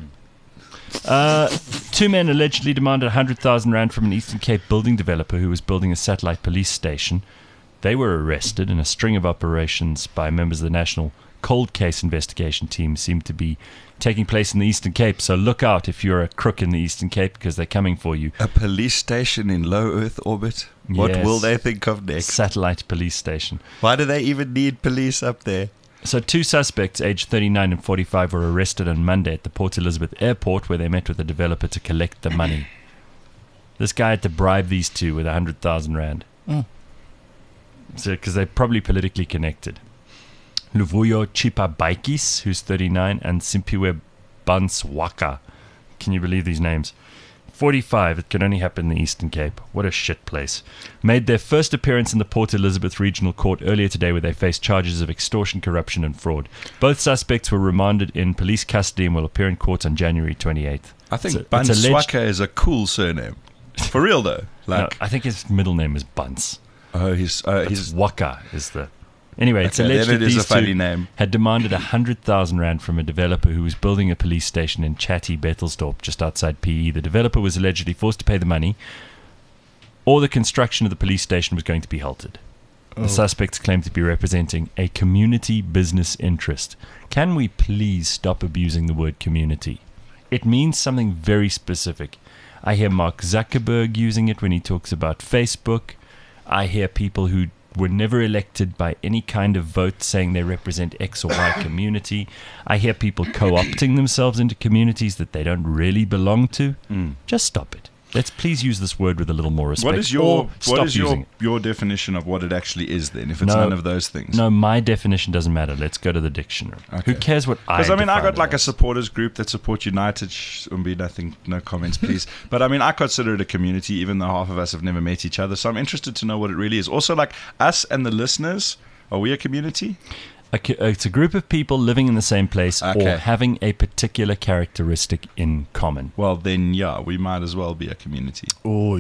Two men allegedly demanded 100,000 rand from an Eastern Cape building developer who was building a satellite police station. They were arrested, and a string of operations by members of the National Cold Case Investigation Team seem to be taking place in the Eastern Cape. So look out if you're a crook in the Eastern Cape, because they're coming for you. A police station in low Earth orbit? What Yes. will they think of next? Satellite police station. Why do they even need police up there? So two suspects, aged 39 and 45, were arrested on Monday at the Port Elizabeth airport, where they met with the developer to collect the money. This guy had to bribe these two with 100,000 rand. So, because they're probably politically connected. Luvuyo Chipabaikis, who's 39, and Simpiwe Banswaka. Can you believe these names? 45, it can only happen in the Eastern Cape. What a shit place. Made their first appearance in the Port Elizabeth Regional Court earlier today, where they faced charges of extortion, corruption and fraud. Both suspects were remanded in police custody and will appear in court on January 28th. I think It's alleged- Banswaka is a cool surname. For real, though. No, Like, I think his middle name is Bunce. he's Waka is the... Anyway, it's Okay, alleged then that it is these a funny two name. had demanded 100,000 rand from a developer who was building a police station in Chatty, Bethelsdorp, just outside PE. The developer was allegedly forced to pay the money, or the construction of the police station was going to be halted. The suspects claim to be representing a community business interest. Can we please stop abusing the word community? It means something very specific. I hear Mark Zuckerberg using it when he talks about Facebook. I hear people who were never elected by any kind of vote saying they represent X or Y community. I hear people co-opting themselves into communities that they don't really belong to. Just stop it. Let's please use this word with a little more respect. What is your or stop using it. your definition of what it actually is then? If it's No. none of those things. No, my definition doesn't matter. Let's go to the dictionary. Okay. Who cares what I Because I define got it like a as? supporters group that support United. Nothing, no comments, please. But I consider it a community, even though half of us have never met each other. So I'm interested to know what it really is. Also, like us and the listeners, are we a community? It's a group of people living in the same place Okay. or having a particular characteristic in common. Well, then yeah, we might as well be a community. Oh,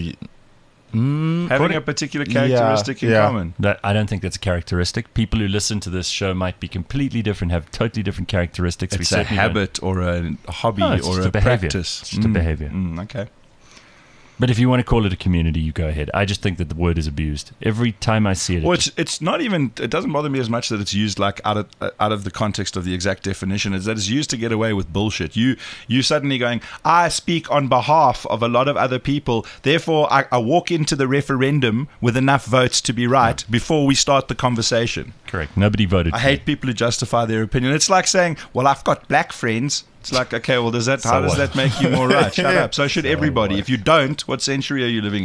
Having a particular characteristic in yeah. common. I don't think that's a characteristic. People who listen to this show might be completely different, have totally different characteristics. It's a certainly don't- habit or a hobby No, it's or just a a behavior. practice. It's just a behavior. Okay. But if you want to call it a community, you go ahead. I just think that the word is abused. Every time I see it, Well, it's not even. It doesn't bother me as much that it's used like out of the context of the exact definition. Is that it's used to get away with bullshit. You suddenly going, I speak on behalf of a lot of other people. Therefore, I walk into the referendum with enough votes to be right before we start the conversation. correct. Nobody voted. I for hate it. people who justify their opinion. It's like saying, "Well, I've got black friends." It's like, okay, well, how does what? that make you more right? Shut up. So should everybody. If you don't, what century are you living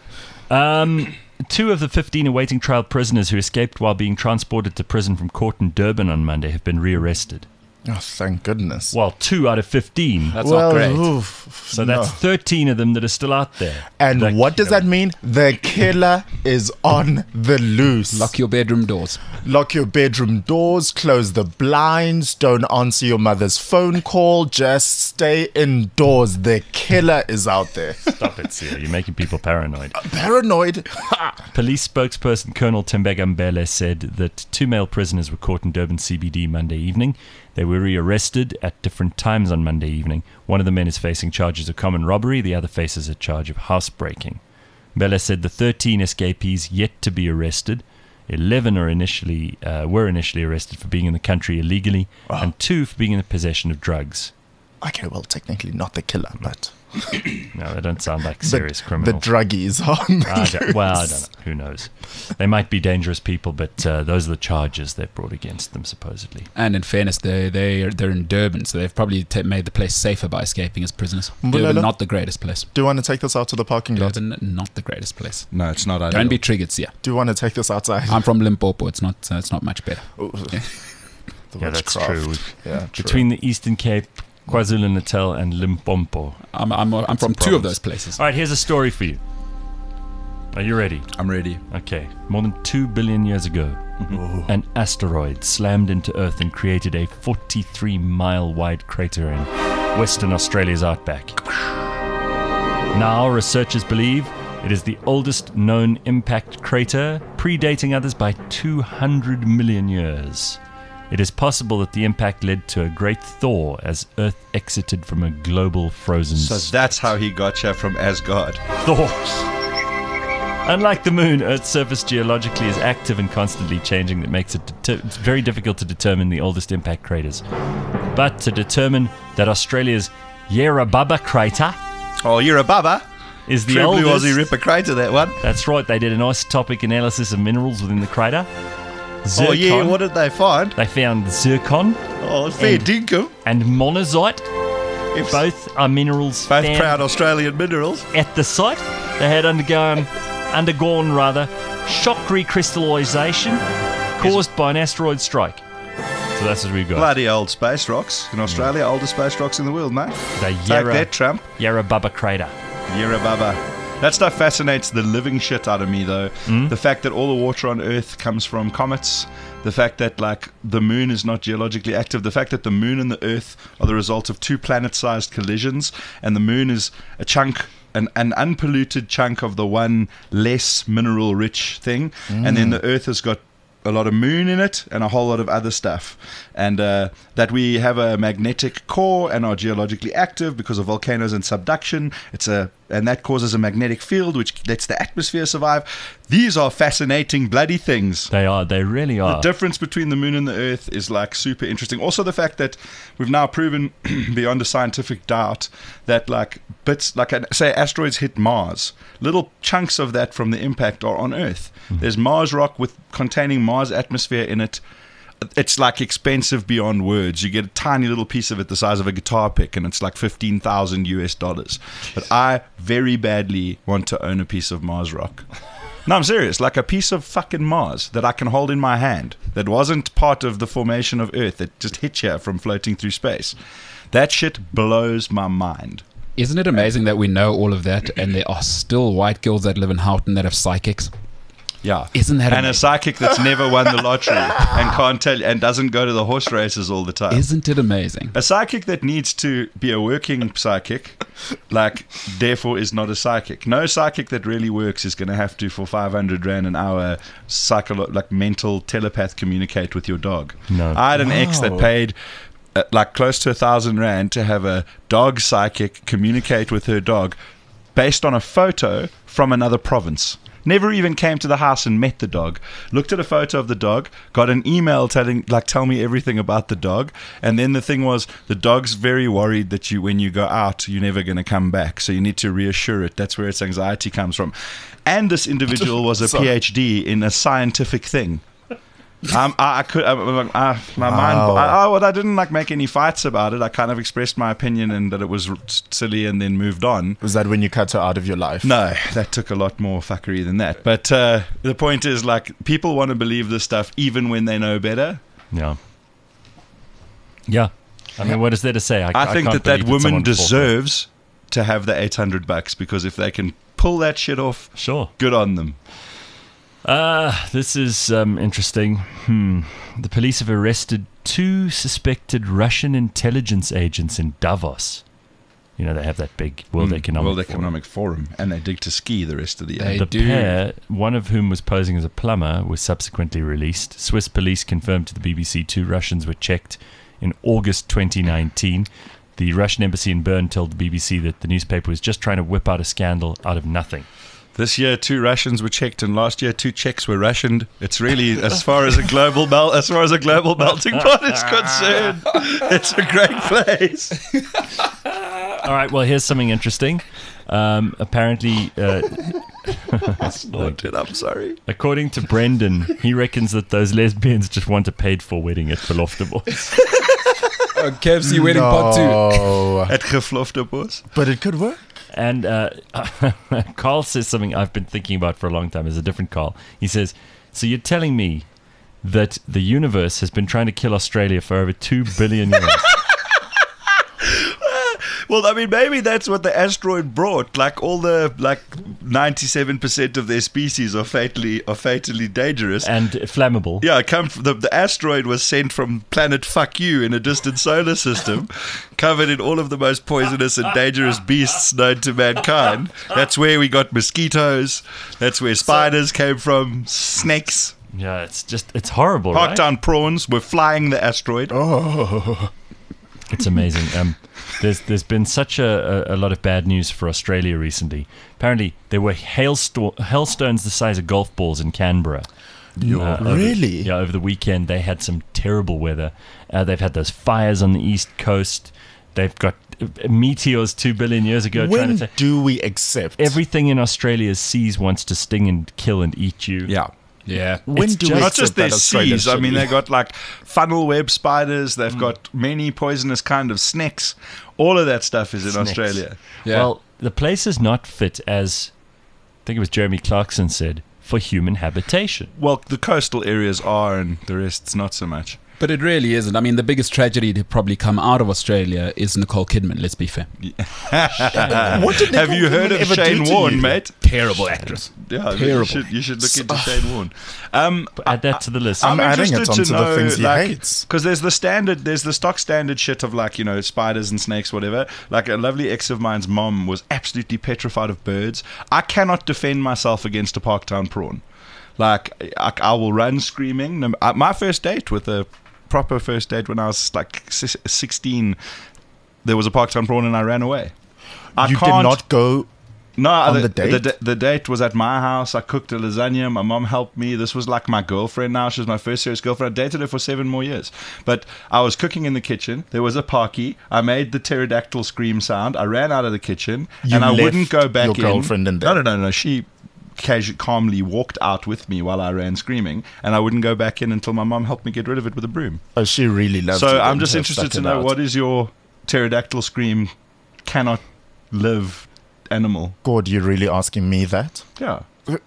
in? Two of the 15 awaiting trial prisoners who escaped while being transported to prison from court in Durban on Monday have been rearrested. Oh, thank goodness. Well, 2 out of 15. That's not great. So that's 13 of them that are still out there. And what does that mean? The killer is on the loose. Lock your bedroom doors. Lock your bedroom doors, close the blinds, don't answer your mother's phone call, just stay indoors. The killer is out there. Stop it, Sia. You're making people paranoid. Paranoid. Police spokesperson Colonel Tembeka Mbele said that 2 male prisoners were caught in Durban CBD Monday evening. They were rearrested at different times on Monday evening. One of the men is facing charges of common robbery. The other faces a charge of housebreaking. Mbele said the 13 escapees yet to be arrested. 11 were initially arrested for being in the country illegally, and 2 for being in the possession of drugs. Okay, well, technically not the killer, but... No, they don't sound like serious the criminals. druggies are I don't know. Who knows? They might be dangerous people, but those are the charges they've brought against them, supposedly. And in fairness, they're in Durban, so they've probably made the place safer by escaping as prisoners. Durban, not the greatest place. Do you want to take this out to the parking lot? Durban, not the greatest place. No, it's not ideal. Don't be triggered, Sia. Do you want to take this outside? I'm from Limpopo. It's not much better. Yeah, that's true. Yeah, true. Between the Eastern Cape, KwaZulu-Natal and Limpopo. I'm from 2 of those places. All right, here's a story for you. Are you ready? I'm ready. Okay. More than 2 billion years ago, an asteroid slammed into Earth and created a 43-mile-wide crater in Western Australia's outback. Now, researchers believe it is the oldest known impact crater, predating others by 200 million years. It is possible that the impact led to a great thaw as Earth exited from a global frozen So that's how he got you from Asgard. thaw. Unlike the moon, Earth's surface geologically is active and constantly changing. That makes it it's very difficult to determine the oldest impact craters. But to determine that Australia's Yarrabubba crater Oh, you're a baba. is the True blue oldest... Aussie Ripper crater, that one. That's right, they did an isotopic analysis of minerals within the crater. Zircon. Oh, yeah, what did they find? They found zircon Oh, fair And- dinkum. and monazite. If Both are minerals both found proud Australian minerals. at the site. They had undergone shock recrystallization caused by an asteroid strike. So that's what we've got. Bloody old space rocks in Australia. Oldest space rocks in the world, mate. The Take that, Trump. Yarrabubba crater. Yarrabubba. That stuff fascinates the living shit out of me, though. The fact that all the water on Earth comes from comets. The fact that, like, the moon is not geologically active. The fact that the moon and the Earth are the result of 2 planet-sized collisions. And the moon is a chunk, an unpolluted chunk of the one less mineral-rich thing. And then the Earth has got a lot of moon in it and a whole lot of other stuff, and that we have a magnetic core and are geologically active because of volcanoes and subduction. And that causes a magnetic field which lets the atmosphere survive. These are fascinating bloody things. They are. They really are. The difference between the moon and the Earth is like super interesting. Also, the fact that we've now proven beyond a scientific doubt that like bits, like say asteroids hit Mars, little chunks of that from the impact are on Earth. There's Mars rock containing Mars atmosphere in it. It's like expensive beyond words. You get a tiny little piece of it the size of a guitar pick, and it's like $15,000. But I very badly want to own a piece of Mars rock. No, I'm serious. Like a piece of fucking Mars that I can hold in my hand that wasn't part of the formation of Earth, that just hit here from floating through space. That shit blows my mind. Isn't it amazing that we know all of that and there are still white girls that live in Houghton that have psychics? Yeah. Isn't that And a amazing? psychic that's never won the lottery and can't tell and doesn't go to the horse races all the time. Isn't it amazing? A psychic that needs to be a working psychic, like, therefore is not a psychic. No psychic that really works is going to have to, for 500 Rand an hour, mental telepath communicate with your dog. No. I had an ex that paid like close to 1,000 Rand to have a dog psychic communicate with her dog based on a photo from another province. Never even came to the house and met the dog. Looked at a photo of the dog, got an email tell me everything about the dog, and then the thing was, the dog's very worried that when you go out, you're never going to come back, so you need to reassure it. That's where its anxiety comes from. And this individual was a PhD in a scientific thing. I didn't make any fights about it. I kind of expressed my opinion and that it was silly, and then moved on. Was that when you cut her out of your life? No, that took a lot more fuckery than that. But the point is, like, people want to believe this stuff even when they know better. Yeah. Yeah. I mean, what is there to say? I think can't that believe woman someone would fall for it. deserves to have the $800 because if they can pull that shit off, Sure. good on them. This is interesting. The police have arrested 2 suspected Russian intelligence agents in Davos. You know, they have that big World Economic Forum, and they dig to ski the rest of the year. They The do. pair, one of whom was posing as a plumber, was subsequently released. Swiss police confirmed to the BBC 2 Russians were checked in August 2019. The Russian embassy in Bern told the BBC that the newspaper was just trying to whip out a scandal out of nothing. This year, 2 Russians were checked, and last year 2 Czechs were rationed. It's really, as far as a global melting pot is concerned, it's a great place. All right, well, here's something interesting. Apparently, Snorted, I'm sorry. according to Brendan, he reckons that those lesbians just want a paid-for wedding at Verlofterbos. KFC wedding part 2. Oh, At Geflofterbos. but it could work. And Carl says something I've been thinking about for a long time. There's a different Carl. He says, so you're telling me that the universe has been trying to kill Australia for over 2 billion years? Well, I mean, maybe that's what the asteroid brought. Like, all the 97% of their species are fatally dangerous. And flammable. Yeah, the asteroid was sent from planet Fuck You in a distant solar system, covered in all of the most poisonous and dangerous beasts known to mankind. That's where we got mosquitoes. That's where spiders came from. Snakes. Yeah, it's horrible, right? Parktown prawns were flying the asteroid. It's amazing. There's been such a lot of bad news for Australia recently. Apparently, there were hailstones the size of golf balls in Canberra. Really? Over the weekend, they had some terrible weather. They've had those fires on the east coast. They've got meteors 2 billion years ago. When do we accept? Everything in Australia's seas wants to sting and kill and eat you. Yeah. Yeah. When It's do just- we Not accept just their that Australia seas. I should mean, be- they got like funnel web spiders. They've got many poisonous kind of snakes. All of that stuff is in Snakes. Australia. Yeah. Well, the place is not fit, as I think it was Jeremy Clarkson said, for human habitation. Well, the coastal areas are, and the rest's not so much. But it really isn't. I mean, the biggest tragedy to probably come out of Australia is Nicole Kidman, let's be fair. What did Have Nicole you heard Kidman of ever Shane do to Warne, you? mate? Terrible actress. Yeah, Terrible. You should look into Shane Warne. Add that to the list. I'm adding it interested onto to the know, things he like, hates. because there's the stock standard shit of, like, you know, spiders and snakes, whatever. Like, a lovely ex of mine's mom was absolutely petrified of birds. I cannot defend myself against a Parktown prawn. Like, I will run screaming. My first date with a proper first date when I was like 16, there was a Parktown prawn and I ran away. You did not go. No, on the date? The date was at my house. I cooked a lasagna. My mom helped me. This was like my girlfriend now. She was my first serious girlfriend. I dated her for 7 more years. But I was cooking in the kitchen. There was a parky. I made the pterodactyl scream sound. I ran out of the kitchen. You and I left wouldn't go back your girlfriend in there? No. She calmly walked out with me while I ran screaming. And I wouldn't go back in until my mom helped me get rid of it with a broom. Oh, she really loves you. So I'm and just have interested stuck to it know, out. what is your pterodactyl scream cannot live animal? God, you're really asking me that? Yeah.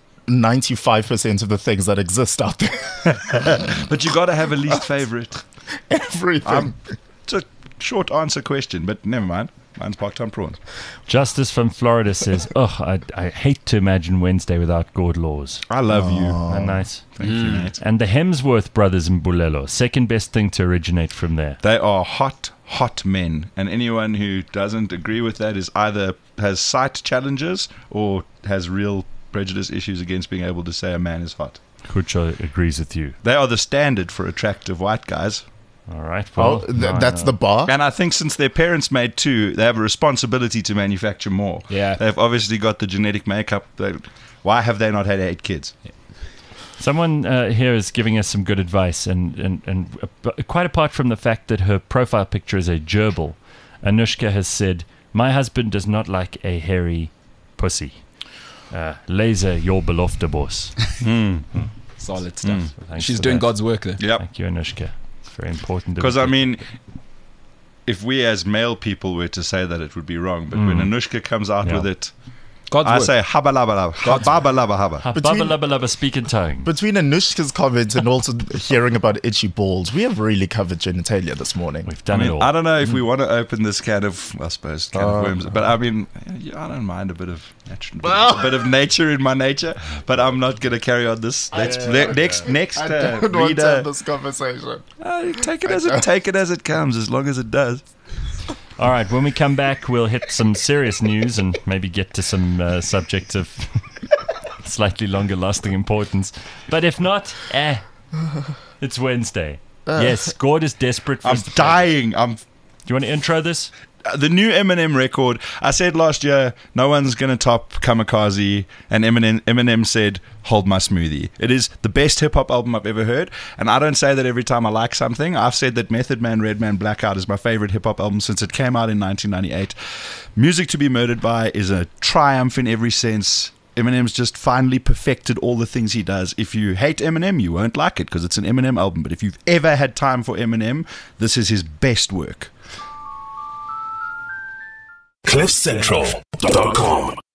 95% of the things that exist out there. But you got to have a least favorite. Everything. It's a short answer question, but never mind. Mine's Parktown prawns. Justice from Florida says, I hate to imagine Wednesday without Gord Laws. I love you. Isn't that nice? Thank you, mate. And the Hemsworth brothers in Bulelo, second best thing to originate from there. They are hot men, and anyone who doesn't agree with that is either has sight challenges or has real prejudice issues against being able to say a man is hot. Kucho agrees with you. They are the standard for attractive white guys. All right. Oh, Well, that's the bar. And I think since their parents made 2, they have a responsibility to manufacture more. Yeah. They've obviously got the genetic makeup. Why have they not had 8 kids? Someone here is giving us some good advice, and quite apart from the fact that her profile picture is a gerbil, Anushka has said, "My husband does not like a hairy pussy. Laser your Belofterbos." Solid stuff. Thanks She's for doing that. God's work there. Yep. Thank you, Anushka. It's very important. that Because, we I get- mean, if we as male people were to say that, it would be wrong. But when Anushka comes out Yeah. with it, God's I word. say hubba lubba lubba. Hubba lubba hubba. Bubba lubba lubba speak in tongue. Between Anushka's comments and also hearing about itchy balls, we have really covered genitalia this morning. We've done it all. I don't know if we want to open this can of worms, but I mean, I don't mind a bit of nature in my nature, but I'm not going to carry on this. Next reader, this conversation. take it as it comes, as long as it does. All right, when we come back, we'll hit some serious news and maybe get to some subjects of slightly longer lasting importance. But if not, it's Wednesday. Yes, Gord is desperate for I'm us to dying. Do you want to intro this? The new Eminem record. I said last year, no one's going to top Kamikaze, and Eminem said, hold my smoothie. It is the best hip-hop album I've ever heard, and I don't say that every time I like something. I've said that Method Man, Redman, Blackout is my favorite hip-hop album since it came out in 1998. Music to be Murdered By is a triumph in every sense. Eminem's just finally perfected all the things he does. If you hate Eminem, you won't like it because it's an Eminem album, but if you've ever had time for Eminem, this is his best work. CliffCentral.com